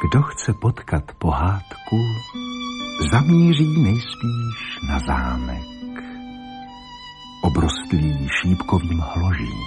Kdo chce potkat pohádku, zamíří nejspíš na zámek, obrostlý šípkovým hložím,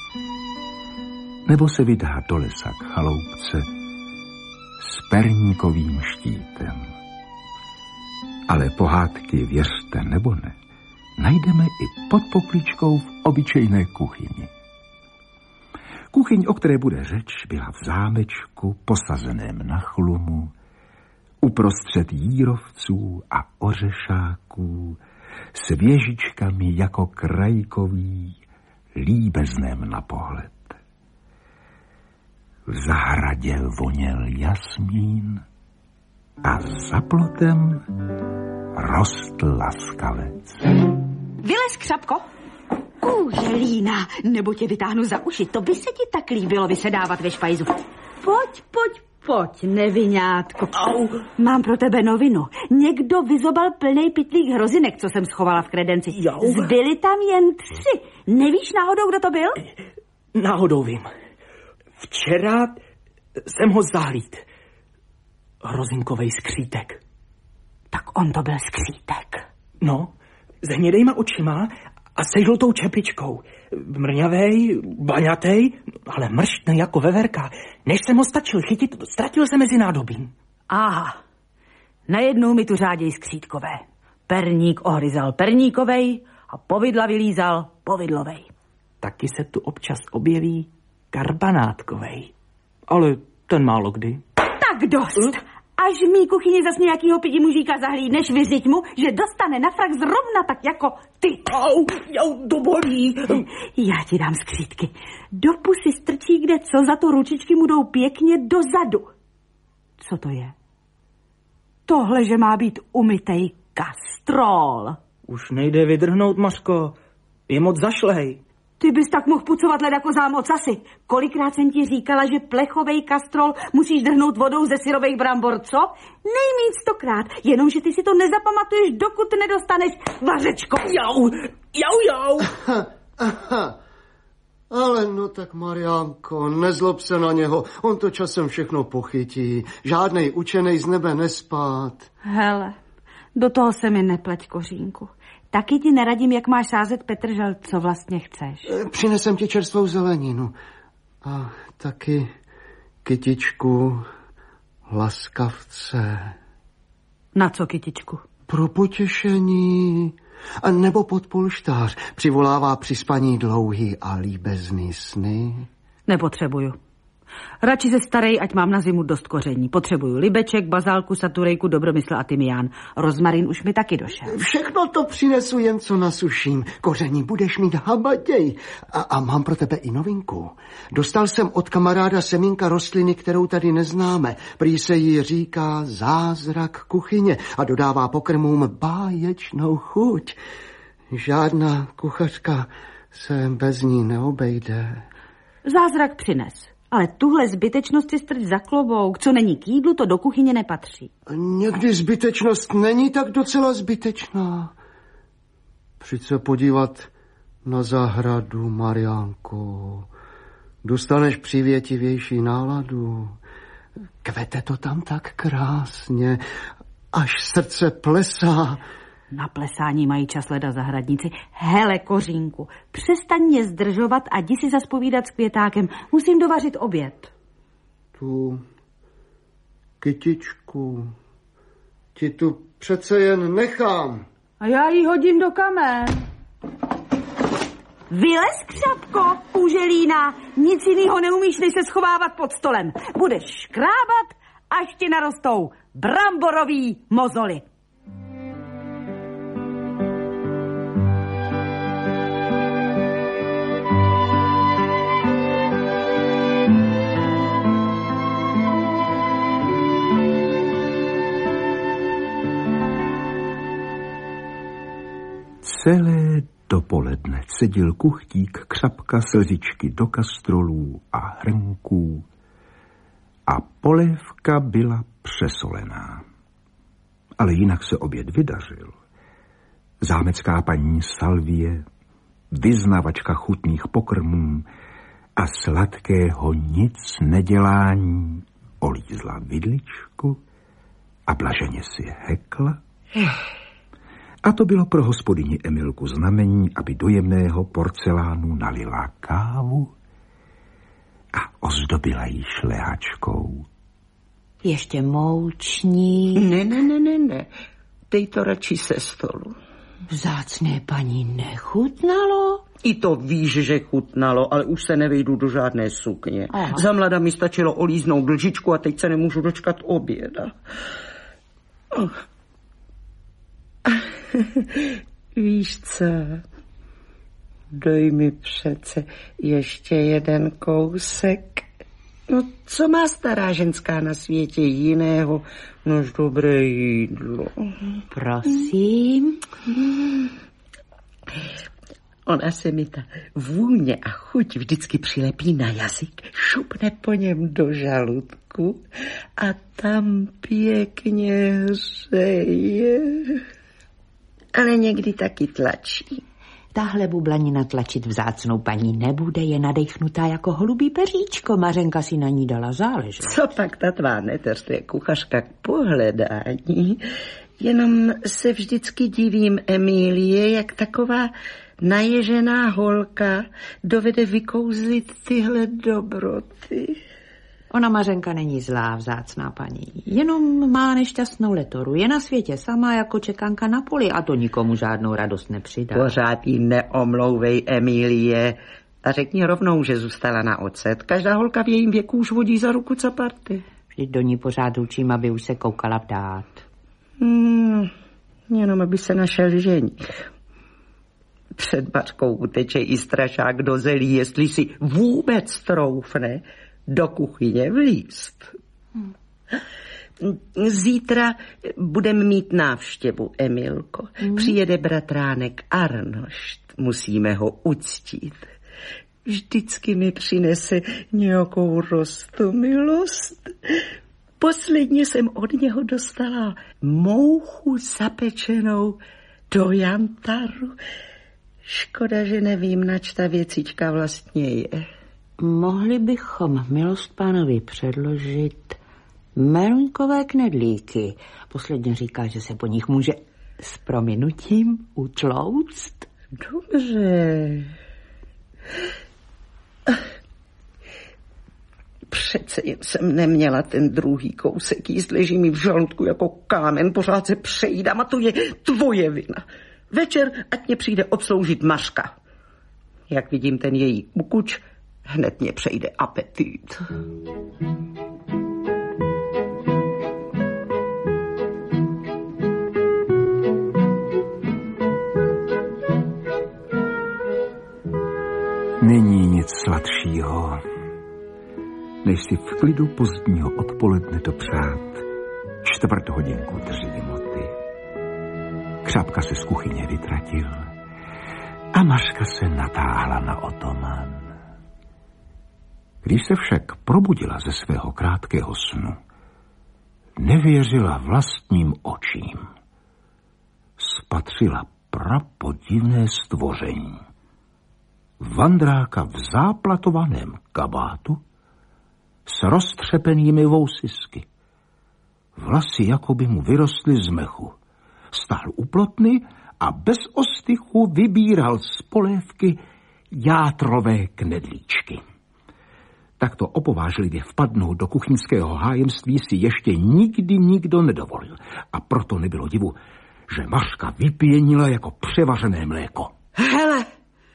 nebo se vydá do lesa k chaloupce s perníkovým štítem. Ale pohádky, věřte nebo ne, najdeme i pod pokličkou v obyčejné kuchyni. Kuchyň, o které bude řeč, byla v zámečku posazeném na chlumu, uprostřed jírovců a ořešáků, s věžičkami jako krajkový, líbezném na pohled. V zahradě voněl jasmín a za plotem rostl laskavec. Vylez, Křapko! Kůželína, nebo tě vytáhnu za uši, to by se ti tak líbilo vysedávat ve špajzu. Pojď, neviňátko. Au. Mám pro tebe novinu. Někdo vyzobal plnej pytlík hrozinek, co jsem schovala v kredenci. Zbyly tam jen 3. Nevíš náhodou, kdo to byl? Náhodou vím. Včera jsem ho zahlíd. Hrozinkovej skřítek. Tak on to byl skřítek. No, s hnědejma očima a se žlutou čepičkou. Mrňavej, baňatej, ale mrštnej jako veverka. Než jsem ho stačil chytit, ztratil se mezi nádobím. Aha, najednou mi tu řáděj skřítkové. Perník ohryzal perníkovej a povidla vylízal povidlovej. Taky se tu občas objeví karbanátkovej. Ale ten málo kdy. Tak dost! Až v mý kuchyni zas nějakýho pidi mužíka zahlídneš, vyřiď mu, že dostane na frak zrovna tak jako ty. Au, to bolí. Já ti dám skřítky. Do pusy strčí kde co, za to ručičky mu jdou pěkně dozadu. Co to je? Tohle, že má být umytej kastrol. Už nejde vydrhnout, Mařko. Je moc zašlej. Ty bys tak mohl pucovat leda kozám ocasy. Kolikrát jsem ti říkala, že plechovej kastrol musíš drhnout vodou ze syrových brambor, co? Nejmíň 100krát, jenomže ty si to nezapamatuješ, dokud nedostaneš vařečkou. Jau. Ale no tak, Mariánko, nezlob se na něho, on to časem všechno pochytí. Žádnej učenej z nebe nespát. Hele, do toho se mi nepleť, Kořínku. Taky ti neradím, jak máš sázet petržel, co vlastně chceš. Přinesem ti čerstvou zeleninu. A taky kytičku laskavce. Na co kytičku? Pro potěšení. A nebo pod polštář. Přivolává při spaní dlouhý a líbezný sny. Nepotřebuju. Radši se starej, ať mám na zimu dost koření. Potřebuju libeček, bazálku, saturejku, dobromysl a tymián. Rozmarín už mi taky došel. Všechno to přinesu, jen co nasuším. Koření budeš mít habaděj. A mám pro tebe i novinku. Dostal jsem od kamaráda semínka rostliny, kterou tady neznáme. Prý se jí říká zázrak kuchyně a dodává pokrmům báječnou chuť. Žádná kuchařka se bez ní neobejde. Zázrak přines. Ale tuhle zbytečnost si strč za klobouk. Co není k jídlu, to do kuchyně nepatří. Někdy zbytečnost není tak docela zbytečná. Přijď se podívat na zahradu, Mariánko. Dostaneš přivětivější náladu. Kvete to tam tak krásně, až srdce plesá. Na plesání mají čas leda zahradníci. Hele, Kořínku, přestaň mě zdržovat a jdi si zas povídat s Květákem. Musím dovařit oběd. Tu kytičku ti tu přece jen nechám. A já ji hodím do kamen. Vylez, Křapko, kůželína. Nic jinýho neumíš, než se schovávat pod stolem. Budeš škrábat, až ti narostou bramborový mozoly. Celé dopoledne cedil kuchtík Křapka slzičky do kastrolů a hrnků a polévka byla přesolená. Ale jinak se oběd vydařil. Zámecká paní Salvie, vyznavačka chutných pokrmů a sladkého nic nedělání, olízla vidličku a blaženě si hekla. A to bylo pro hospodyni Emilku znamení, aby do jemného porcelánu nalila kávu a ozdobila ji šlehačkou. Ještě mouční. Ne. Dej to radši se stolu. Vzácné paní nechutnalo? I to víš, že chutnalo, ale už se nevejdu do žádné sukně. Aha. Za mlada mi stačilo olíznout lžičku a teď se nemůžu dočkat oběda. Víš co? Dej mi přece ještě jeden kousek. No, co má stará ženská na světě jiného než dobré jídlo? Prosím. Ona se mi ta vůně a chuť vždycky přilepí na jazyk, šupne po něm do žaludku a tam pěkně hřeje. Ale někdy taky tlačí. Tahle bublanina tlačit vzácnou paní nebude, je nadechnutá jako holubí peříčko. Mařenka si na ní dala záležet. Co pak ta tvá neteř, to je kuchařka k pohledání. Jenom se vždycky divím Emílie, jak taková naježená holka dovede vykouzlit tyhle dobroty. Ona Mařenka není zlá, vzácná paní. Jenom má nešťastnou letoru. Je na světě sama jako čekanka na poli a to nikomu žádnou radost nepřidá. Pořád jí neomlouvej, Emílie. A řekni rovnou, že zůstala na ocet. Každá holka v jejím věku už vodí za ruku caparty. Vždyť do ní pořád učím, aby už se koukala vdát. Jenom aby se našel ženich. Před bačkou uteče i strašák do zelí, jestli si vůbec troufne do kuchyně vlízt. Zítra budeme mít návštěvu, Emilko. Přijede bratránek Arnošt. Musíme ho uctít. Vždycky mi přinese nějakou roztomilost. Posledně jsem od něho dostala mouchu zapečenou do jantaru. Škoda, že nevím, nač ta věcička vlastně je. Mohli bychom milost pánovi předložit meruňkové knedlíky. Posledně říká, že se po nich může s prominutím utlouct. Dobře. Přece jen jsem neměla ten druhý kousek jíst, leží mi v žaludku jako kámen, pořád se přejídám a to je tvoje vina. Večer, ať mě přijde obsloužit Mařka. Jak vidím ten její ukuč, hned mě přejde apetit. Není nic sladšího, než si v klidu pozdního odpoledne dopřát 1/4 hodinku dřímoty. Křápka se z kuchyně vytratil a Mařka se natáhla na otoman. Když se však probudila ze svého krátkého snu, nevěřila vlastním očím. Spatřila prapodivné stvoření. Vandráka v záplatovaném kabátu s roztřepenými vousisky. Vlasy jakoby mu vyrostly z mechu. Stál u plotny a bez ostychu vybíral z polévky játrové knedlíčky. Takto opovážlivě vpadnout do kuchyňského hájemství si ještě nikdy nikdo nedovolil. A proto nebylo divu, že Mařka vypěnila jako převařené mléko. Hele,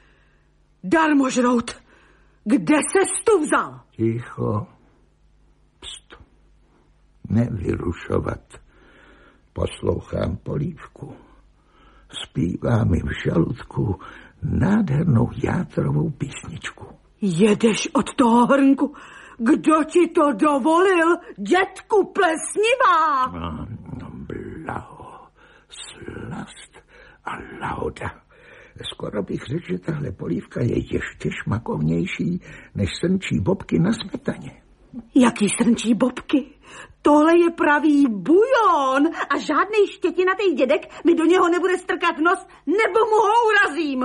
darmožrout, kde ses tu vzal? Ticho. Pst. Nevyrušovat. Poslouchám polívku. Zpívá mi v žaludku nádhernou játrovou písničku. Jedeš od toho hrnku. Kdo ti to dovolil, dětku plesnivá? No, blaho, slast a lahoda. Skoro bych řekl, že tahle polívka je ještě šmakovnější než srnčí bobky na smetaně. Jaký srnčí bobky? Tohle je pravý bujon a žádnej štětinatý dědek mi do něho nebude strkat nos, nebo mu ho urazím.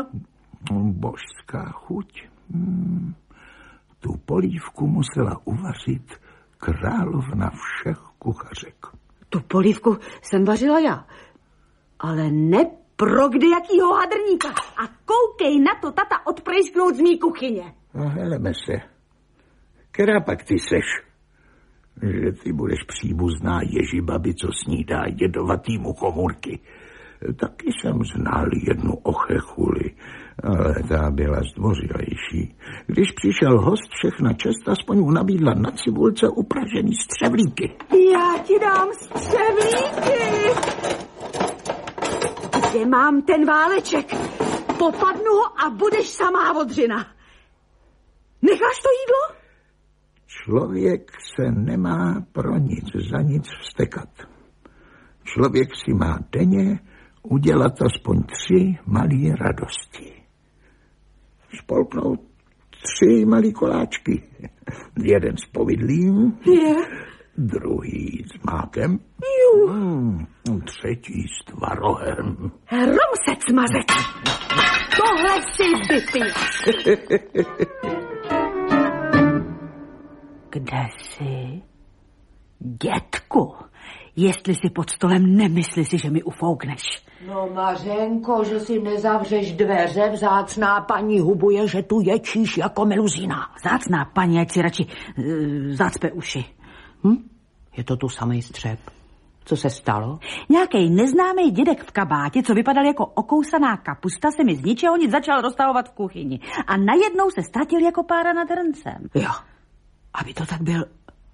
Božská chuť. Tu polívku musela uvařit královna všech kuchařek. Tu polívku jsem vařila já, ale ne pro kdejakýho hadrníka. A koukej na to, tata, odprejsknout z mý kuchyně. No heleme se. Která pak ty seš? Že ty budeš příbuzná Ježibabi, co snídá jedovatýmu komůrky. Taky jsem znal jednu ochechuli, ale ta byla zdvořilejší. Když přišel host, všechna čest aspoň mu nabídla na cibulce upražený střevlíky. Já ti dám střevlíky. Kde mám ten váleček? Popadnu ho a budeš samá odřina. Necháš to jídlo? Člověk se nemá pro nic za nic vztekat. Člověk si má denně udělat aspoň 3 malé radosti. Spolknout 3 malý koláčky. Jeden s povidlím, druhý s mákem, třetí s tvarohem. Rumsec mazec! Tohle si vypiješ. Kde jsi? Dětku, jestli si pod stolem, nemysli si, že mi ufoukneš. No Mařenko, že si nezavřeš dveře, vzácná paní hubuje, že tu ječíš jako meluzina. Vzácná paní, ať si radši zácpe uši. Je to tu samej střep. Co se stalo? Nějaký neznámý dědek v kabátě, co vypadal jako okousaná kapusta, se mi z ničeho nic začal roztahovat v kuchyni. A najednou se ztratil jako pára nad hrncem. Jo, aby to tak byl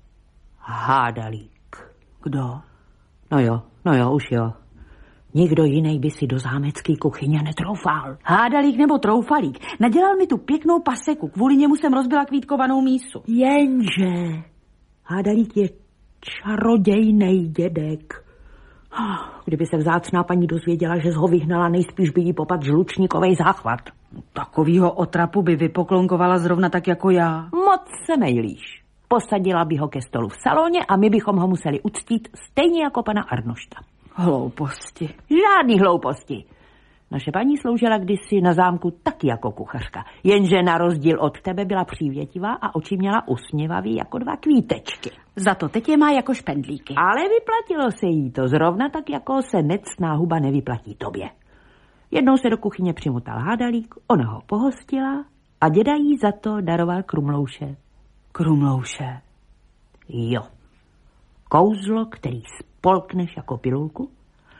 Hádalík. Kdo? No jo, už jo. Nikdo jiný by si do zámecký kuchyně netroufal. Hádalík nebo troufalík. Nadělal mi tu pěknou paseku, kvůli němu jsem rozbila kvítkovanou mísu. Jenže Hádalík je čarodějnej dědek. Kdyby se vzácná paní dozvěděla, že ho vyhnala, nejspíš by jí popad žlučníkovej záchvat. Takovýho otrapu by vypoklonkovala zrovna tak jako já. Moc se mejlíš. Posadila by ho ke stolu v saloně a my bychom ho museli uctít stejně jako pana Arnošta. Hlouposti. Žádný hlouposti. Naše paní sloužila kdysi na zámku taky jako kuchařka, jenže na rozdíl od tebe byla přívětivá a oči měla usměvavý jako 2 kvítečky. Za to teď je má jako špendlíky. Ale vyplatilo se jí to zrovna tak, jako se nectná huba nevyplatí tobě. Jednou se do kuchyně přimutal Hádalík, ona ho pohostila a děda jí za to daroval krumlouše. Krumlouše? Jo. Kouzlo, který spolkneš jako pilulku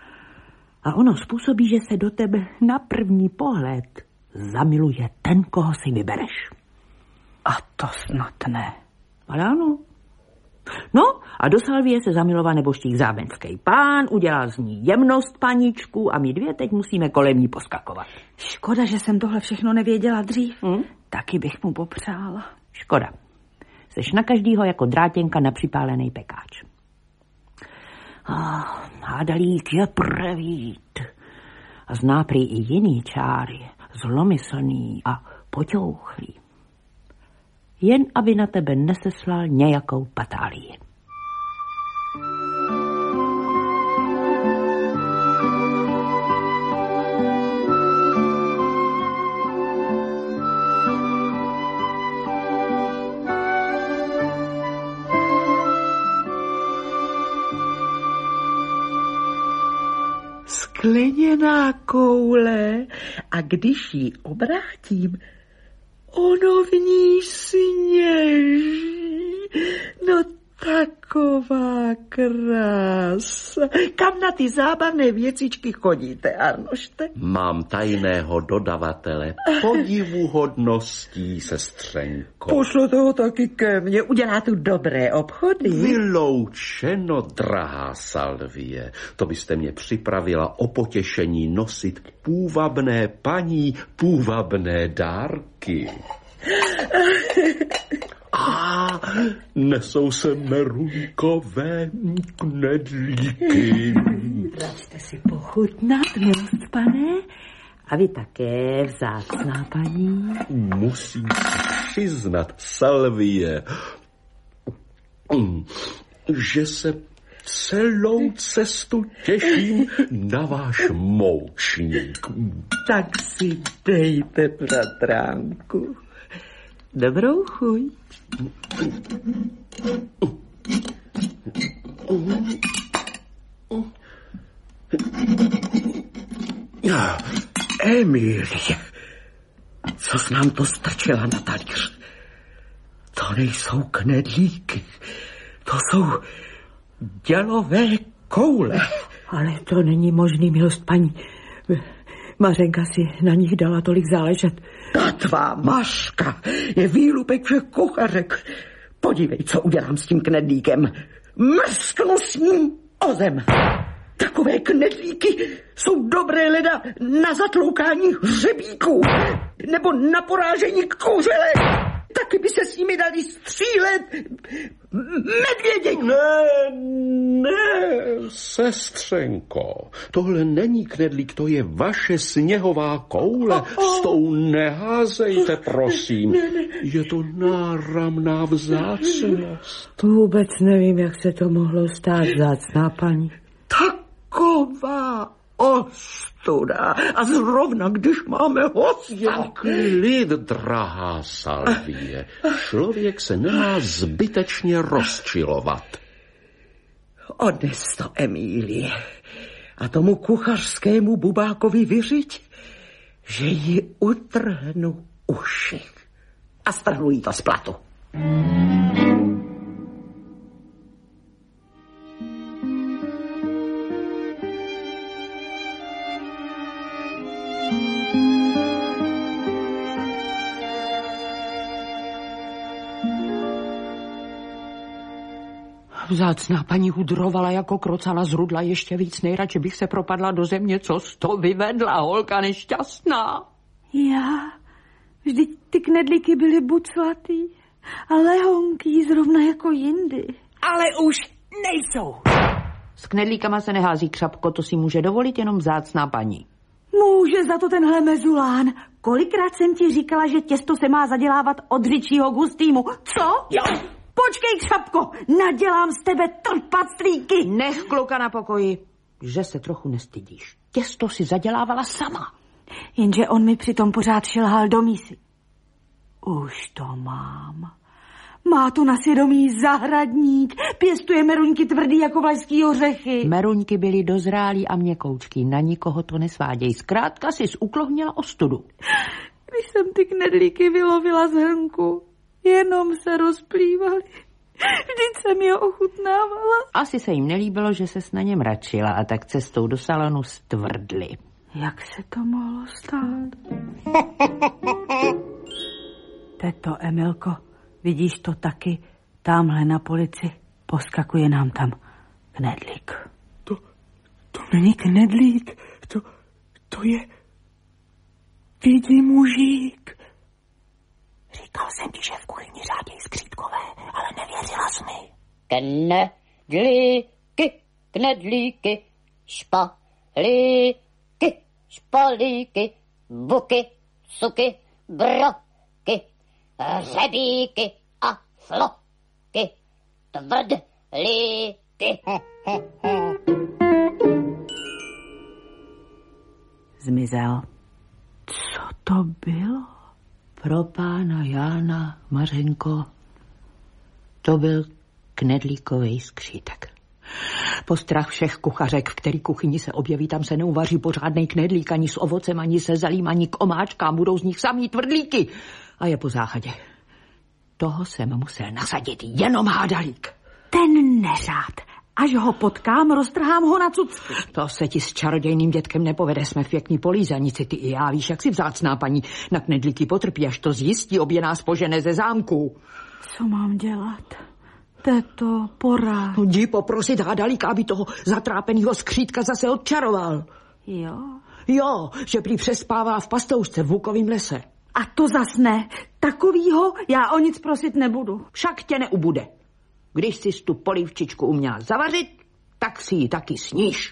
a ono způsobí, že se do tebe na první pohled zamiluje ten, koho si vybereš. A to snad ne. Ale ano. No a do Salvie se zamiloval nebožtík zámecký pán, udělal z ní jemnost paníčku a my 2 teď musíme kolem ní poskakovat. Škoda, že jsem tohle všechno nevěděla dřív. Taky bych mu popřála. Škoda. Seš na každýho jako drátěnka na připálený pekáč. Hádalík je prevít a zná prý i jiný čáry, zlomyslný a poťouchlý. Jen aby na tebe neseslal nějakou patálii. Skleněná koule a když ji obrátím, ono v ní sněží. No taková krása. Kam na ty zábavné věcičky chodíte, Arnošte? Mám tajného dodavatele podivuhodností, sestřenko. Pošlo toho taky ke mně. Udělá tu dobré obchody. Vyloučeno, drahá Salvie. To byste mě připravila o potěšení nosit půvabné paní půvabné dárky. A nesou se meruňkové knedlíky. Račte si pochutnat, milost pane. A vy také, vzácná paní. Musím si přiznat, Salvie, že se celou cestu těším na váš moučník. Tak si dejte, bratránku. Dobrou chuť. Emilie, co jsi nám to strčila na talíř? To nejsou knedlíky, to jsou dělové koule. Ale to není možný, milost paní. Mařenka si na nich dala tolik záležet. Ta tvá Maška je výlupek všech kuchařek. Podívej, co udělám s tím knedlíkem. Mrsknu s ním o zem. Takové knedlíky jsou dobré leda na zatloukání hřebíků nebo na porážení kuřele. Taky by se s nimi dali střílet medvědi. Ne, sestřenko, tohle není knedlík, to je vaše sněhová koule. S tou neházejte, prosím. Je to náramná vzácnost. Vůbec nevím, jak se to mohlo stát, vzácná paní. Taková ostuda. A zrovna, když máme hosta. Jen klid, drahá Salvie. Člověk se nemá zbytečně rozčilovat. Odnes to, Emílie. A tomu kuchařskému bubákovi vyřiď, že ji utrhnu uši. A strhnu jí to z platu. Vzácná paní hudrovala jako krocana z rudla ještě víc. Nejradši bych se propadla do země, co z to vyvedla, holka nešťastná. Já? Vždyť ty knedlíky byly buclatý a lehonký zrovna jako jindy. Ale už nejsou. S knedlíkama se nehází, Křapko, to si může dovolit jenom vzácná paní. Může za to tenhle mezulán. Kolikrát jsem ti říkala, že těsto se má zadělávat od řičího gustýmu. Co? Jo. Počkej, Křapko, nadělám z tebe trpaclíky. Nech kluka na pokoji, že se trochu nestydíš. Těsto si zadělávala sama. Jenže on mi přitom pořád šilhal do mísy. Už to mám. Má to na svědomí zahradník. Pěstuje meruňky tvrdý jako vlašský ořechy. Meruňky byly dozrálí a měkoučky. Na nikoho to nesváděj. Zkrátka jsi uklohnila ostudu. Když jsem ty knedlíky vylovila z hrnku, jenom se rozplývaly. Vždyť jsem je ochutnávala. Asi se jim nelíbilo, že ses na ně mračila a tak cestou do salonu stvrdly. Jak se to mohlo stát? Teto Emilko, vidíš to taky? Támhle na polici poskakuje nám tam knedlík. To není knedlík, to je vidí mužík. Říkal jsem ti, že v kuchyni řádějí skřítkové, ale nevěřila jsi mi. Knedlíky, špalíky, buky, suky, broky, hřebíky a floky, tvrdlíky. Zmizel. Co to bylo? Pro pána Jána, Mařenko, to byl knedlíkovej skřítek. Postrach všech kuchařek, v který kuchyni se objeví, tam se neuvaří pořádnej knedlík, ani s ovocem, ani se zelím, ani k omáčkám, budou z nich samý tvrdlíky. A je po záchadě. Toho jsem musel nasadit jenom hádalík. Ten neřád. Až ho potkám, roztrhám ho na cucky. To se ti s čarodějným dětkem nepovede, jsme v pěkný polízanici, ty i já, víš, jak si vzácná paní na knedlíky potrpí, až to zjistí, obě nás požene ze zámku. Co mám dělat? Teto, porád. Jdi poprosit hádalíka, aby toho zatrápenýho skřítka zase odčaroval. Jo, že prý přespává v pastoušce v Bukovým lese. A to zas ne. Takovýho já o nic prosit nebudu. Však tě neubude. Když jsi tu polívčičku uměla zavařit, tak si ji taky sníš.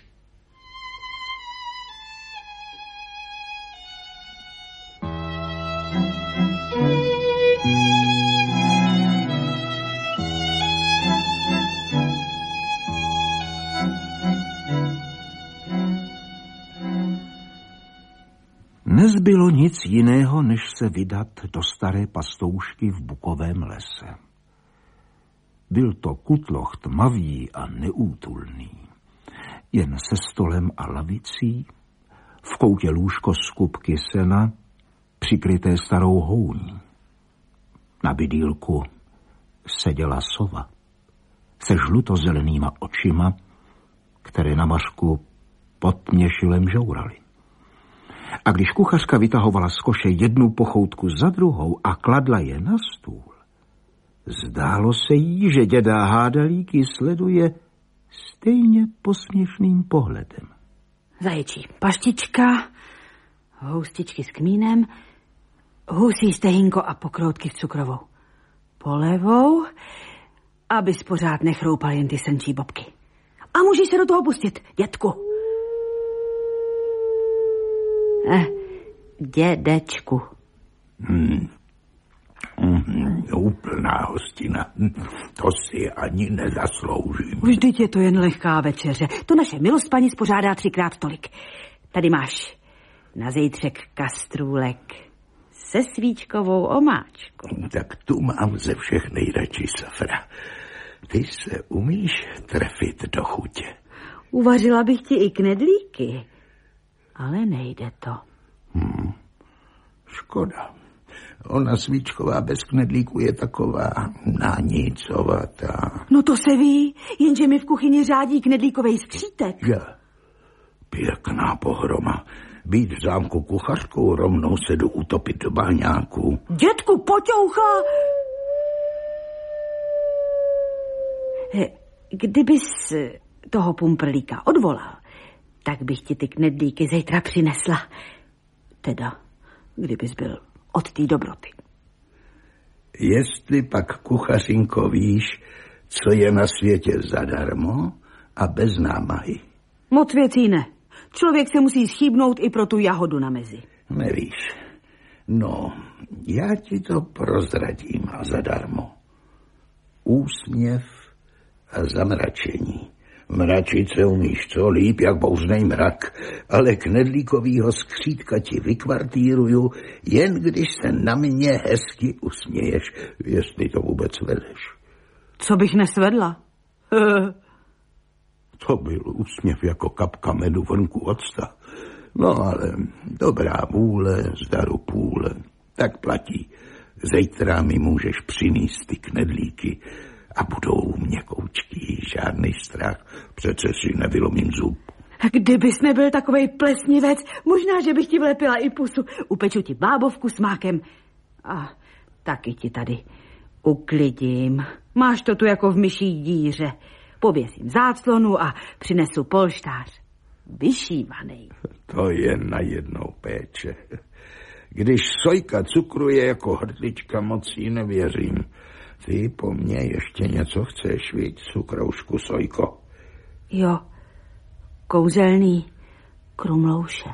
Nezbylo nic jiného, než se vydat do staré pastoušky v Bukovém lese. Byl to kutloch tmavý a neútulný. Jen se stolem a lavicí, V koutě lůžko z kupky sena, přikryté starou houní. Na bydýlku seděla sova se žlutozelenýma očima, které na Mařku pod měšilem žouraly. A když kuchařka vytahovala z koše jednu pochoutku za druhou a kladla je na stůl, zdálo se jí, že děda Hádalíky sleduje stejně posměšným pohledem. Zaječí paštička, houstičky s kmínem, husí stehínko a pokroutky s cukrovou. Polevou, abys pořád nechroupal jen ty srnčí bobky. A můžeš se do toho pustit, dětku. Dědečku. Úplná hostina. To si ani nezasloužím. Vždyť je to jen lehká večeře. To naše milost paní spořádá 3krát tolik. Tady máš na zejtřek kastrůlek se svíčkovou omáčkou. Tak tu mám ze všech nejradši, Safra. Ty se umíš trefit do chutě. Uvařila bych ti i knedlíky, ale nejde to. Škoda. Ona svíčková bez knedlíku je taková nánicovatá. No to se ví, jenže mi v kuchyni řádí knedlíkovej skřítek. Ja. Pěkná pohroma. Být v zámku kuchařkou, rovnou se jdu utopit do bahňáku. Dětku, poťoucha! Kdybys toho pumprlíka odvolal, tak bych ti ty knedlíky zítra přinesla. Teda, kdybys byl od té dobroty. Jestli pak, kuchařinko, víš, co je na světě zadarmo a bez námahy. Moc věcí ne. Člověk se musí schýbnout i pro tu jahodu na mezi. Nevíš. No, já ti to prozradím a zadarmo. Úsměv a zamračení. Mračit se umíš co líp, jak bouřnej mrak, ale knedlíkovýho skřítka ti vykvartíruju, jen když se na mě hezky usměješ, jestli to vůbec vedeš. Co bych nesvedla? To byl úsměv jako kapka medu vrnku octa. No ale dobrá vůle, zdaru půle. Tak platí. Zítra mi můžeš přinést ty knedlíky a budou měkoučký, žádný strach. Přece si nevylomím zub. Kdybys nebyl takovej plesnivec, možná, že bych ti vlepila i pusu. Upeču ti bábovku s mákem a taky ti tady uklidím. Máš to tu jako v myší díře. Pověsím záclonu a přinesu polštář. Vyšívanej. To je na jednou péče. Když Sojka cukruje jako hrdlička, moc jí nevěřím. Ty po mně ještě něco chceš, víc, cukroušku, Sojko? Jo, kouzelný krumlouše.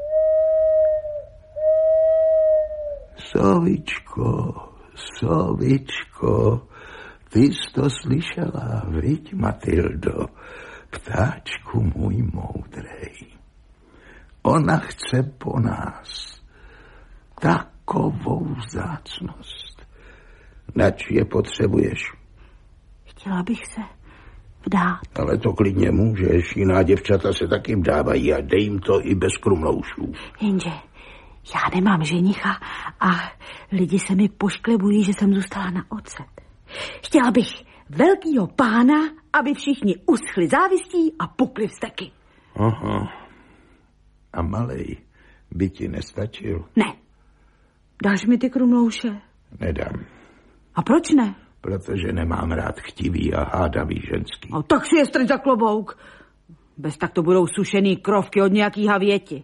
Sovičko, ty jsi to slyšela, viď, Matildo, ptáčku můj moudrej. Ona chce po nás takovou vzácnost. Nač je potřebuješ? Chtěla bych se vdát. Ale to klidně můžeš, jiná děvčata se taky vdávají a dej jim to i bez krumloušů. Jenže já nemám ženicha a lidi se mi pošklebují, že jsem zůstala na ocet. Chtěla bych velkýho pána, aby všichni uschli závistí a pukli vzteky. Aha. A malej by ti nestačil? Ne. Dáš mi ty krumlouše? Nedám. A proč ne? Protože nemám rád chtivý a hádavý ženský. No, tak si je strč za klobouk. Bez tak to budou sušený krovky od nějaký havěti.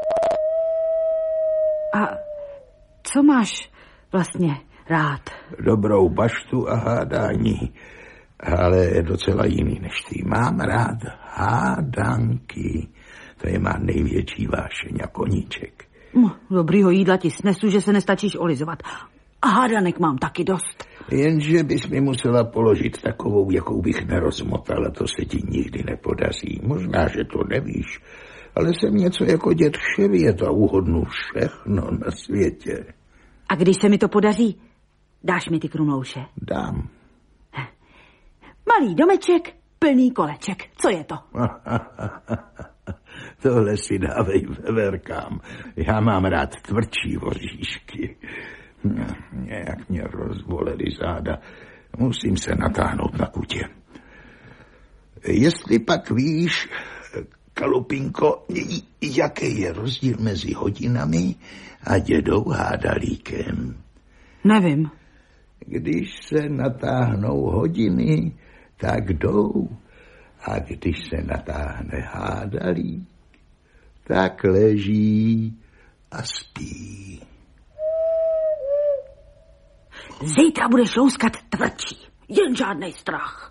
A co máš vlastně rád? Dobrou baštu a hádání, ale docela jiný než ty. Mám rád hádanky. To je má největší vášeň a koníček. Dobrýho jídla ti snesu, že se nestačíš olizovat. A hádanek mám taky dost. Jenže bys mi musela položit takovou, jakou bych nerozmotala, to se ti nikdy nepodaří. Možná, že to nevíš, ale jsem něco jako děd Kševět a uhodnu všechno na světě. A když se mi to podaří, dáš mi ty krumlouše? Dám. Malý domeček, plný koleček. Co je to? Tohle si dávej veverkám. Já mám rád tvrdší oříšky. Nějak mě rozbolely záda. Musím se natáhnout na kutě. Jestli pak víš, Kalupinko, jaký je rozdíl mezi hodinami a dědou Hádalíkem? Nevím. Když se natáhnou hodiny, tak jdou. A když se natáhne Hádalík, tak leží a spí. Zítra budeš louskat tvrdší. Jen žádnej strach.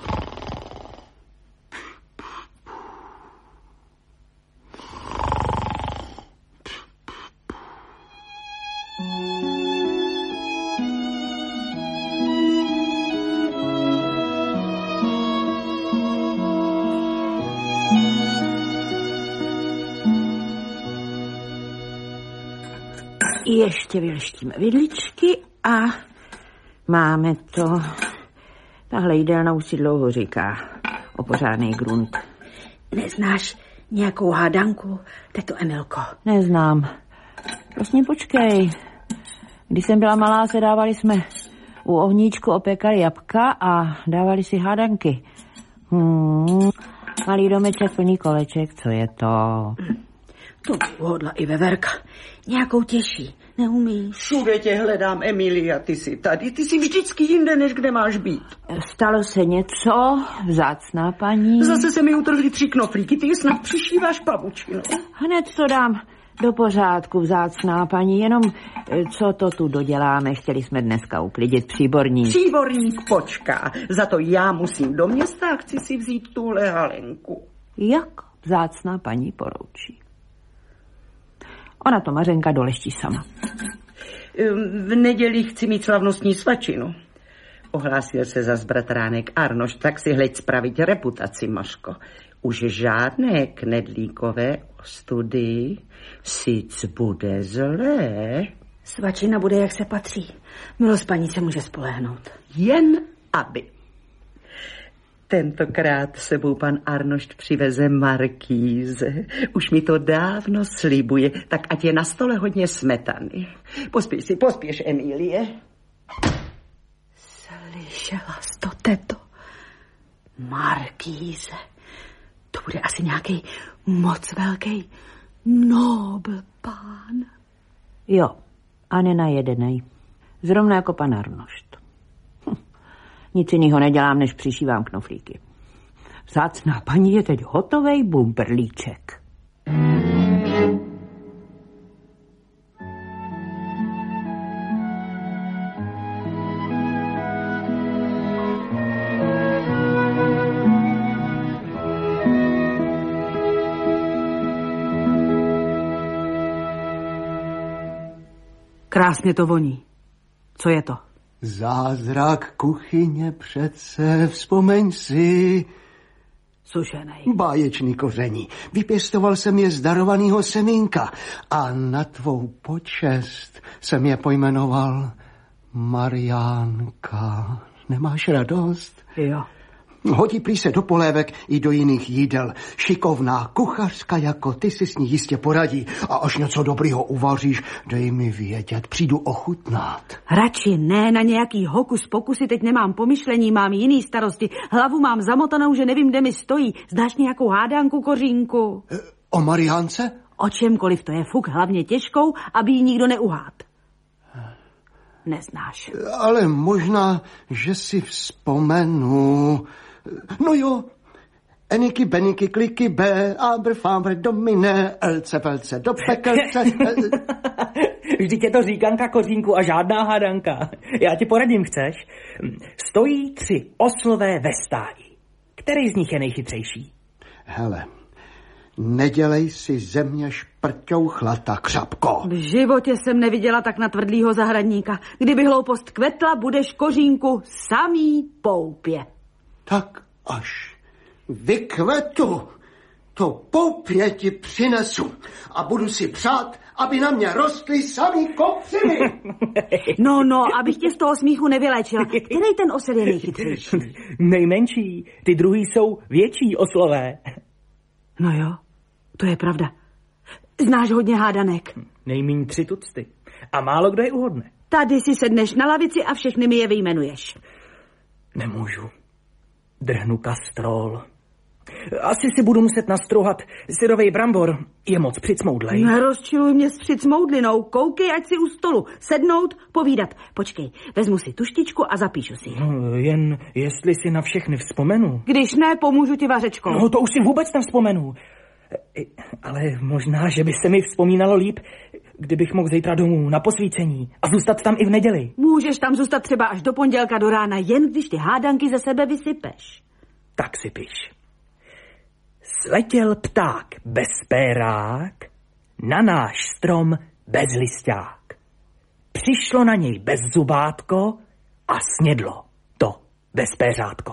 Ještě vyleštíme vidličky a máme to. Tahle jídelna už si dlouho říká o pořádnej grunt. Neznáš nějakou hádanku, teto Emilko? Neznám. Prosím, počkej. Když jsem byla malá, se dávali jsme u ohníčku opékali jabka a dávali si hádanky. Malý domeček plný koleček, co je to? To hodla i veverka. Nějakou těžší. Neumíš. Všude tě hledám, Emilia, ty jsi tady. Ty jsi vždycky jinde, než kde máš být. Stalo se něco, vzácná paní? Zase se mi utrhly 3 knoflíky, ty snad přišíváš pavučinu. Hned to dám do pořádku, vzácná paní, jenom co to tu doděláme, chtěli jsme dneska uklidit příborník. Příborník počká, za to já musím do města a chci si vzít tuhle halenku. Jak vzácná paní poroučí. Ona to Mařenka doleští sama. V neděli chci mít slavnostní svačinu. Ohlásil se zas bratránek Arnoš, tak si hleď spravit reputaci, Maško. Už žádné knedlíkové ostudy, sic bude zlé. Svačina bude, jak se patří. Milost paní se může spolehnout. Jen aby. Tentokrát sebou pan Arnošt přiveze markíze. Už mi to dávno slibuje, tak ať je na stole hodně smetany. Pospěš, Emilie. Slyšela jsi to, teto? Markíze. To bude asi nějaký moc velký nobl pán. Jo, a nenajedenej. Zrovna jako pan Arnošt. Nic jinýho nedělám, než přišívám knoflíky. Vzácná paní je teď hotovej bumperlíček. Krásně to voní. Co je to? Zázrak kuchyně přece, vzpomeň si. Sušenej. Báječný koření. Vypěstoval jsem je z darovaného semínka a na tvou počest jsem je pojmenoval Mariánka. Nemáš radost? Jo. Hodí prý se do polévek i do jiných jídel. Šikovná kuchařka jako ty si s ní jistě poradí. A až něco dobrýho uvaříš, dej mi vědět, přijdu ochutnat. Radši ne, na nějaký hokus pokusy teď nemám pomyšlení, mám jiný starosti. Hlavu mám zamotanou, že nevím, kde mi stojí. Zdáš nějakou hádánku, Kořínku? O Mariánce? O čemkoliv, to je fuk, hlavně těžkou, aby ji nikdo neuhád. Neznáš. Ale možná, že si vzpomenu. No jo, Eniky, beniky, kliky, B, abr, fábr, domine, elce, velce, do pekelce. Vždyť je to říkanka, Kořínku, a žádná hádanka. Já ti poradím, chceš? Stojí 3 oslové ve stáji. Který z nich je nejchytřejší? Hele, nedělej si ze mě šprťouchlata, křapko. V životě jsem neviděla tak natvrdlýho zahradníka. Kdyby hloupost kvetla, budeš, Kořínku, samý poupě. Tak až vykvetu, to poupě ti přinesu a budu si přát, aby na mě rostly samý kopřiny. No, abych tě z toho smíchu nevyléčila. Který ten osel je nejchytřejší? Nejmenší. Ty druhý jsou větší oslové. No jo, To je pravda. Znáš hodně hádanek. Nejmíň 3 tucty. A málo kdo je uhodne. Tady si sedneš na lavici a všechny mi je vyjmenuješ. Nemůžu. Drhnu kastrol. Asi si budu muset nastrouhat syrovej brambor. Je moc přicmoudlej. Nerozčiluj mě s přicmoudlinou. Koukej, ať si u stolu. Sednout, povídat. Počkej, vezmu si tuštičku a zapíšu si. No, jen jestli si na všechny vzpomenu. Když ne, pomůžu ti vařečkou. No, to už si vůbec nevzpomenu. Ale možná, že by se mi vzpomínalo líp, kdybych mohl zítra domů na posvícení a zůstat tam i v neděli. Můžeš tam zůstat třeba až do pondělka do rána, jen když ty hádanky ze sebe vysypeš. Tak si piš. Sletěl pták bez pérák, na náš strom bez lisťák. Přišlo na něj bez zubátko a snědlo to bez péřátko.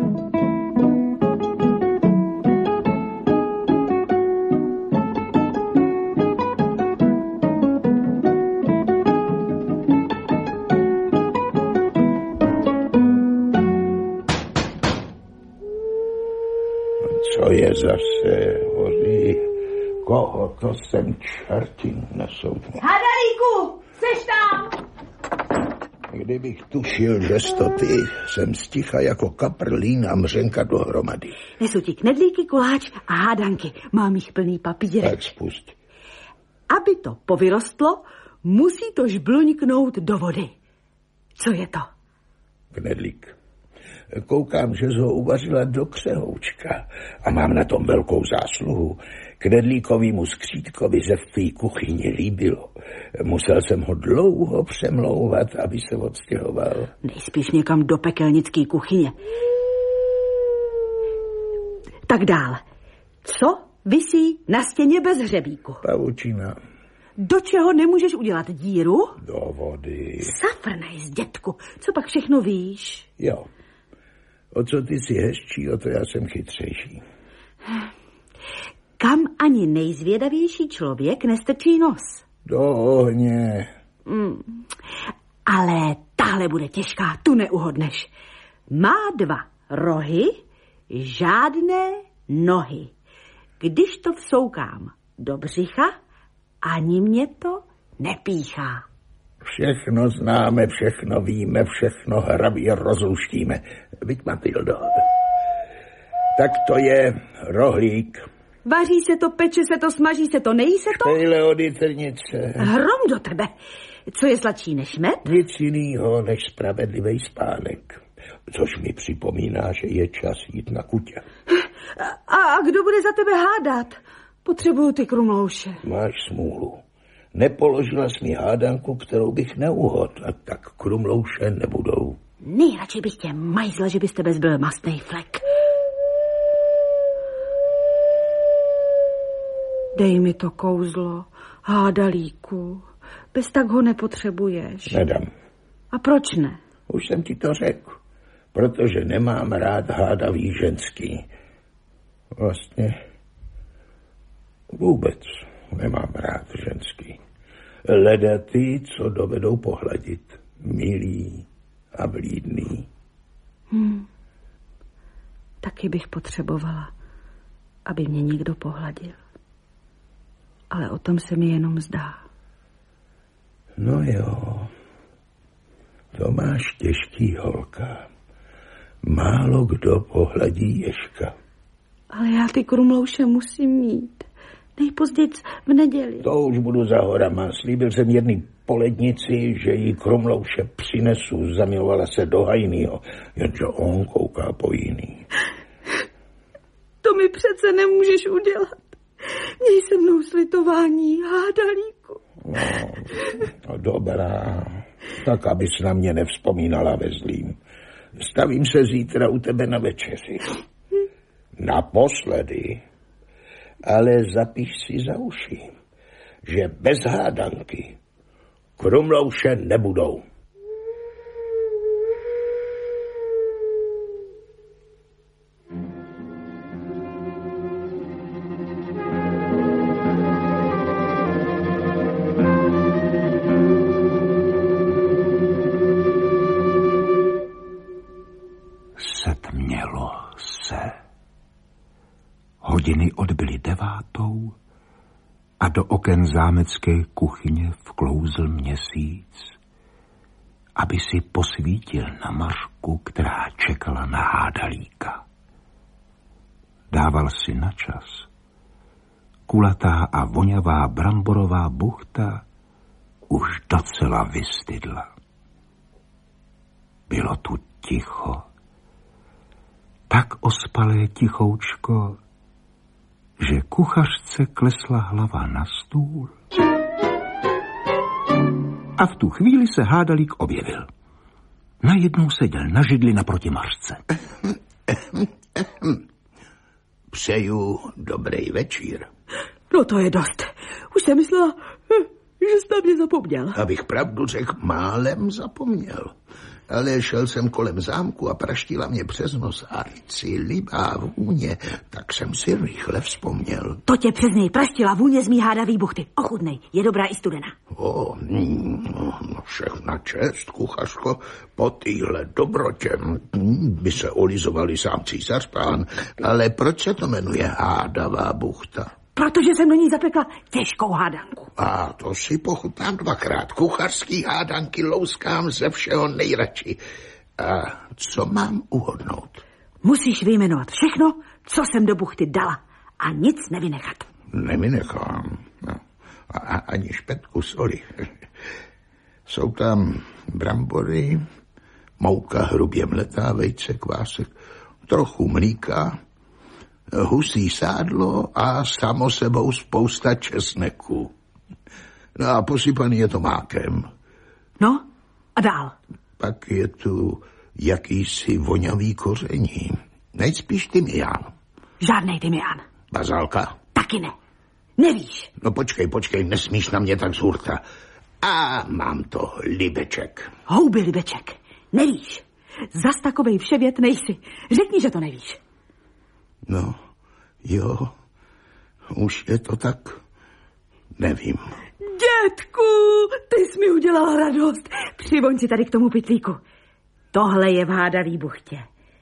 Co je zase, hoří? Koho to sem čerti nesou? Hadalíku, seš tam? Kdybych tušil, že to ty, jsem sticha jako kaprlín a mřenka dohromady. Nesu ti knedlíky, koláč a hádanky. Mám jich plný papírek. Tak spust. Aby to povyrostlo, musí to žbluňknout do vody. Co je to? Knedlík. Koukám, že ho uvařila do křehoučka a mám na tom velkou zásluhu. Knedlíkovýmu skřítkovi se v té kuchyni líbilo. Musel jsem ho dlouho přemlouvat, aby se odstěhoval. Nejspíš někam do pekelnický kuchyně. Tak dál. Co visí na stěně bez hřebíku? Pavučina. Do čeho nemůžeš udělat díru? Do vody. Safrnejs, dětku. Co pak všechno víš? Jo. O co ty jsi hezčí, o to já jsem chytřejší. Kam ani nejzvědavější člověk nestrčí nos? Do ohně. Ale tahle bude těžká, tu neuhodneš. Má 2 rohy, žádné nohy. Když to vsoukám do břicha, ani mě to nepíchá. Všechno známe, všechno víme, všechno hrabě rozluštíme. Byť, Matildo. Tak to je rohlík. Vaří se to, peče se to, smaží se to, nejí se to? Špejle od jitrnice. Hrom do tebe. Co je sladší než med? Nic jinýho než spravedlivý spánek. Což mi připomíná, že je čas jít na kutě. A kdo bude za tebe hádat? Potřebuju ty krumlouše. Máš smůlu. Nepoložila jsi mi hádanku, kterou bych neuhodl, a tak krumlouše nebudou. Nejradši bych tě majzla, že bys tebe zbyl mastnej flek. Dej mi to kouzlo, hádalíku. Bez tak ho nepotřebuješ. Nedám. A proč ne? Už jsem ti to řekl. Protože nemám rád hádavý ženský. Vlastně vůbec nemám rád ženský. Leda ty, co dovedou pohladit. Milý a vlídný. Taky bych potřebovala, aby mě někdo pohladil. Ale o tom se mi jenom zdá. No jo, to máš těžký, holka. Málo kdo pohladí ježka. Ale já ty krumlouše musím mít. Nejpozději v neděli. To už budu za horama. Slíbil jsem jedný polednici, že jí krumlouše přinesu. Zamilovala se do hajnýho, jenže on kouká po jiný. To mi přece nemůžeš udělat. Měj se mnou slitování, hádalíku. No, dobrá. Tak, abys na mě nevzpomínala ve zlým. Stavím se zítra u tebe na večeři. Naposledy. Ale zapiš si za uši, že bez hádanky krumlouše nebudou. Hodiny odbyly 9 a do oken zámecké kuchyně vklouzl měsíc, aby si posvítil na Mařku, která čekala na Hádalíka. Dával si na čas. Kulatá a vonavá bramborová buchta už docela vystydla. Bylo tu ticho. Tak ospalé tichoučko, že kuchařce klesla hlava na stůl. A v tu chvíli se Hádalík objevil. Najednou seděl na židli naproti Mařce. Přeju dobrý večír. No to je dost. Už jsem myslela, že jsi na mě zapomněl. Abych pravdu řekl, málem zapomněl. Ale šel jsem kolem zámku a praštila mě přes nos a líbá vůně, tak jsem si rychle vzpomněl. To tě přes něj praštila vůně z mý hádavý buchty. Ochutnej, je dobrá i studená. No všechna čest, kuchařko, po týhle dobrotě by se olizovali sám císař pán. Ale proč se to jmenuje hádavá buchta? Protože jsem do ní zapekla těžkou hádanku. A to si pochutnám 2krát. Kuchařský hádanky louskám ze všeho nejradši. A co mám uhodnout? Musíš vyjmenovat všechno, co jsem do buchty dala. A nic nevynechat. Nevynechám. No. Ani špetku soli. Jsou tam brambory, mouka hrubě mletá, vejce, kvásek, trochu mlíka, husí sádlo a samo sebou spousta česneku. No a posypaný je to mákem. No a dál? Pak je tu jakýsi vonavý koření. Nejspíš tymián. Žádnej tymián. Bazálka? Taky ne. Nevíš. No počkej, nesmíš na mě tak z hurta. A mám to libeček. Houby libeček. Nevíš. Zas takovej vševěd nejsi. Řekni, že to nevíš. No, jo, už je to tak, nevím. Dětku, ty jsi mi udělal radost. Přivoň si tady k tomu pytlíku. Tohle je v hádavý buchtě.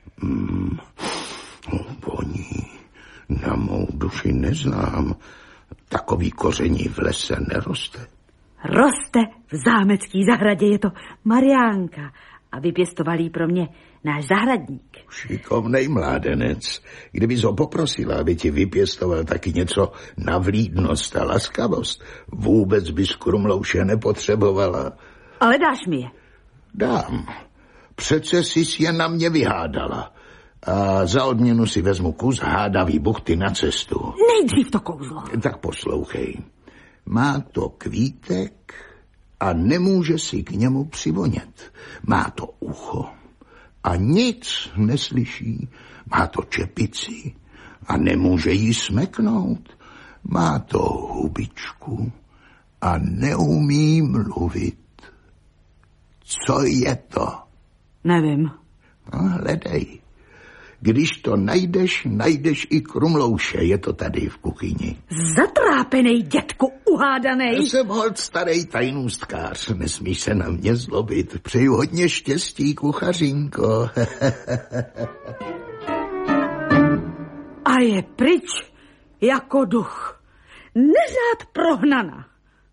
Voní, na mou duši neznám. Takový koření v lese neroste. Roste v zámecký zahradě, je to Mariánka. A vypěstoval jí pro mě náš zahradník. Šikovnej mládenec. Kdybys ho poprosila, aby ti vypěstoval taky něco na vlídnost a laskavost, vůbec bys krumlouše nepotřebovala. Ale dáš mi je? Dám. Přece jsi je na mě vyhádala. A za odměnu si vezmu kus hádavý buchty na cestu. Nejdřív to kouzlo. Tak poslouchej. Má to kvítek a nemůže si k němu přivonět. Má to ucho a nic neslyší. Má to čepici a nemůže jí smeknout. Má to hubičku a neumí mluvit. Co je to? Nevím. No, hledej. Když to najdeš i krumlouše, je to tady v kuchyni. Zatrápenej, dětku, uhádanej. Jsem holt starý tajnůstkář, nesmíš se na mě zlobit. Přeju hodně štěstí, kuchařinko. A je pryč jako duch. Neřád prohnana.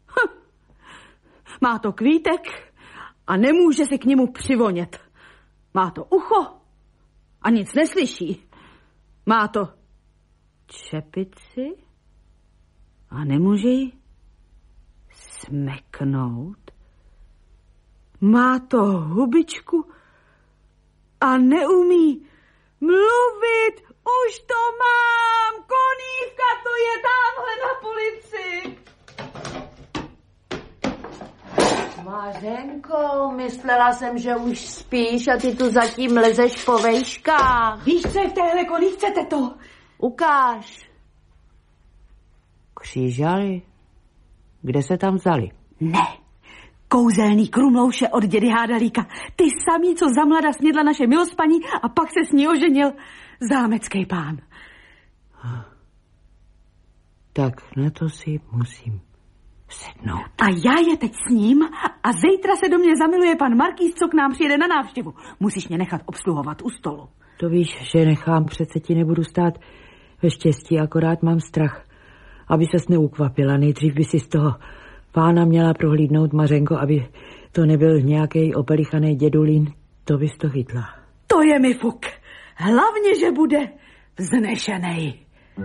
Má to kvítek a nemůže si k němu přivonět. Má to ucho a nic neslyší. Má to čepici a nemůže ji smeknout. Má to hubičku a neumí mluvit. Už to mám! Konívka, to je tamhle na polici. Mařenko, myslela jsem, že už spíš a ty tu zatím lezeš po vejškách. Víš, co je v téhle kolívce, teto? Ukáž. Křížaly? Kde se tam vzali? Ne. Kouzelný krumlouše od dědy Hádalíka. Ty samý, co za mlada snědla naše milospaní a pak se s ní oženil zámecký pán. Tak na to si musím sednout. A já je teď s ním a zítra se do mě zamiluje pan markýz, co k nám přijede na návštěvu. Musíš mě nechat obsluhovat u stolu. To víš, že nechám, přece ti nebudu stát Ve štěstí akorát mám strach, aby ses neukvapila. Nejdřív by si z toho pána měla prohlídnout, Mařenko, aby to nebyl nějaký opelichaný dědulín. To bys to chytla. To je mi fuk. Hlavně, že bude vznešenej.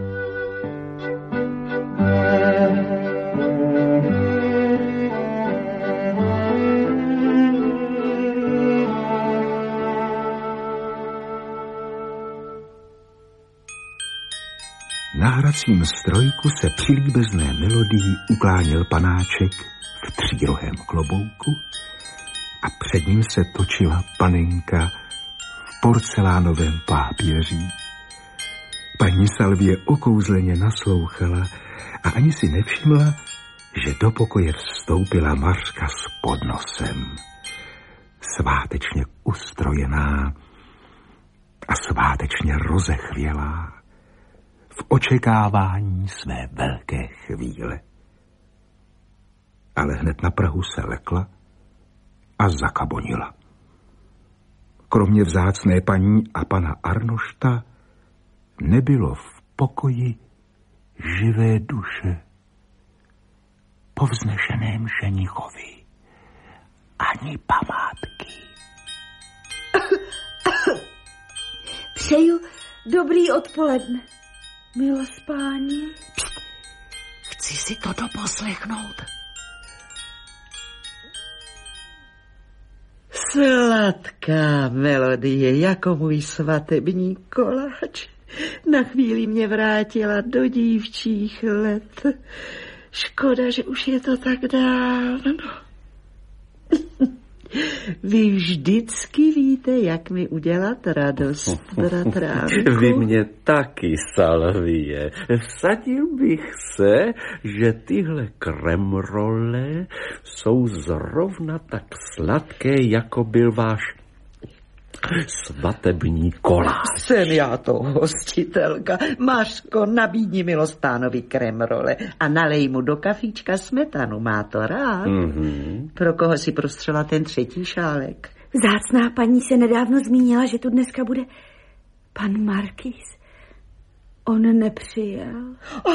Na hracím strojku se při líbezné melodii ukláněl panáček v třírohém klobouku a před ním se točila panenka v porcelánovém pápěří. Paní Salvie okouzleně naslouchala a ani si nevšimla, že do pokoje vstoupila Mařka s podnosem. Svátečně ustrojená a svátečně rozechvělá v očekávání své velké chvíle. Ale hned na prahu se lekla a zakabonila. Kromě vzácné paní a pana Arnošta nebylo v pokoji živé duše. Po vznešeném ženichovi ani památky. Přeju dobrý odpoledne, milospáni. Chci si to doposlechnout. Sladká melodie, jako můj svatební koláč. Na chvíli mě vrátila do dívčích let. Škoda, že už je to tak dávno. Vy vždycky víte, jak mi udělat radost, bratránku. Vy mě taky, Salvie. Vsadil bych se, že tyhle kremrole jsou zrovna tak sladké, jako byl váš svatební koláč. Jsem já to, hostitelka. Mařko, nabídni milostánovi kremrole a nalej mu do kafíčka smetanu. Má to rád? Mm-hmm. Pro koho si prostřela ten třetí šálek? Vzácná paní se nedávno zmínila, že tu dneska bude pan Markýz. On nepřijel.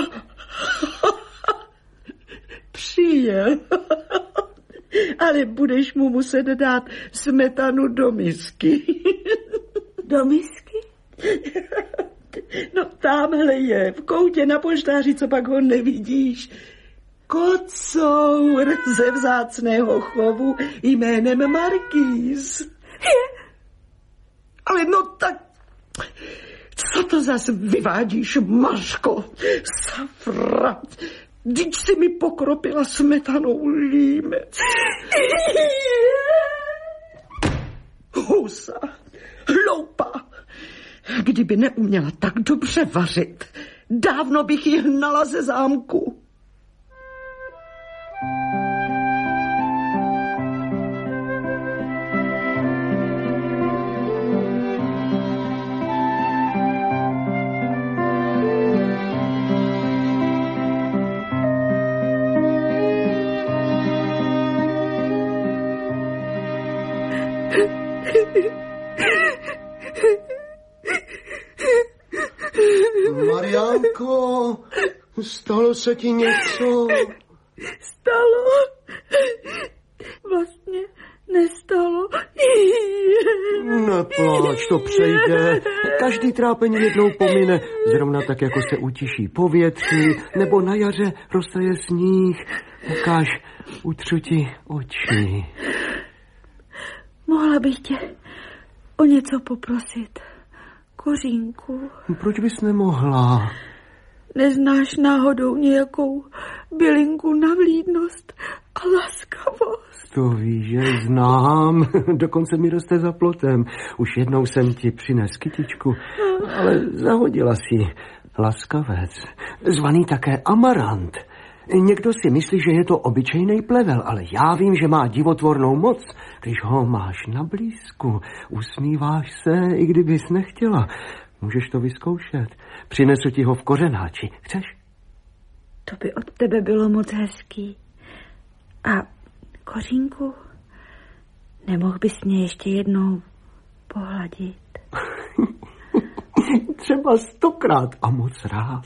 Přijel. Ale budeš mu muset dát smetanu do misky. Do misky? No tamhle je, v koutě na poštáři, co pak ho nevidíš. Kocour ze vzácného chovu jménem Markýz. Ale no tak, co to zas vyvádíš, Mařko? Safra, vždyť si mi pokropila smetanou límec. Husa, hloupá. Kdyby neuměla tak dobře vařit, dávno bych ji hnala ze zámku. Mariánko, stalo se ti něco? Stalo? Vlastně nestalo. Nepláč, to přejde. Každý trápení jednou pomine, zrovna tak, jako se utiší povětří, nebo na jaře roztaje sníh. Ukáž, utřu ti oči. Mohla bych tě o něco poprosit, Kořínku. Proč bys nemohla? Neznáš náhodou nějakou bylinku na vlídnost a laskavost? To víš, že znám. Dokonce mi roste za plotem. Už jednou jsem ti přines kytičku, ale zahodila si laskavec, zvaný také amarant. Někdo si myslí, že je to obyčejný plevel, ale já vím, že má divotvornou moc. Když ho máš na blízku, usmíváš se, i kdybys nechtěla. Můžeš to vyzkoušet. Přinesu ti ho v kořenáči. Chceš? To by od tebe bylo moc hezký. A Kořínku, nemohl bys mě ještě jednou pohladit? Třeba 100krát a moc rád.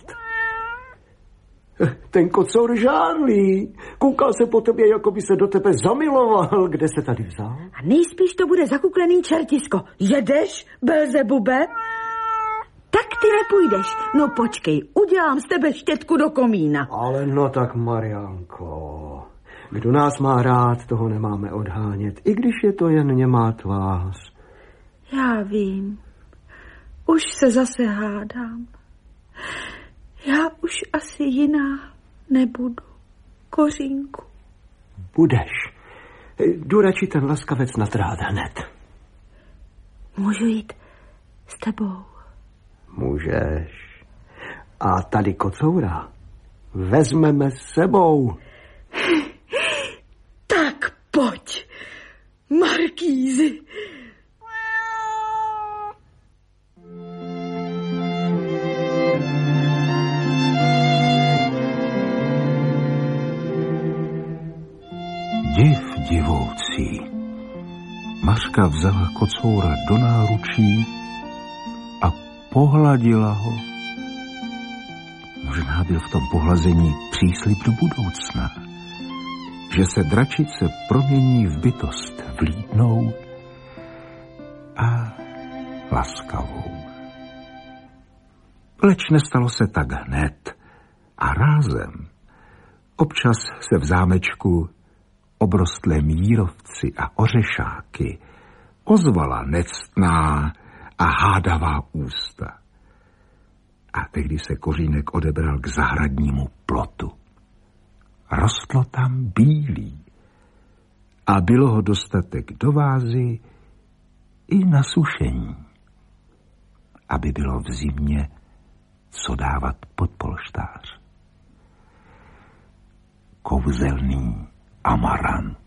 Ten kocour žárlí. Koukal se po tobě, jako by se do tebe zamiloval. Kde se tady vzal? A nejspíš to bude zakuklený čertisko. Jedeš, Belzebube? Tak ty nepůjdeš. No počkej, udělám z tebe štětku do komína. Ale no tak, Marianko, kdo nás má rád, toho nemáme odhánět, i když je to jen němá tvář. Já vím. Už se zase hádám. Já už asi jiná nebudu, Kořínku. Budeš. Jdu radši ten laskavec natrhat hned. Můžu jít s tebou? Můžeš. A tady kocoura vezmeme s sebou. Tak pojď, Markýzi. Div divoucí. Mařka vzala kocoura do náručí a pohladila ho. Možná byl v tom pohlazení příslib do budoucna, že se dračice promění v bytost vlídnou a laskavou. Leč nestalo se tak hned a rázem. Občas se v zámečku obrostlém jírovci a ořešáky ozvala nectná a hádavá ústa. A tehdy se Kořínek odebral k zahradnímu plotu. Rostlo tam bílí a bylo ho dostatek do vázy i na sušení, aby bylo v zimě co dávat pod polštář. Kouzelný amaranт.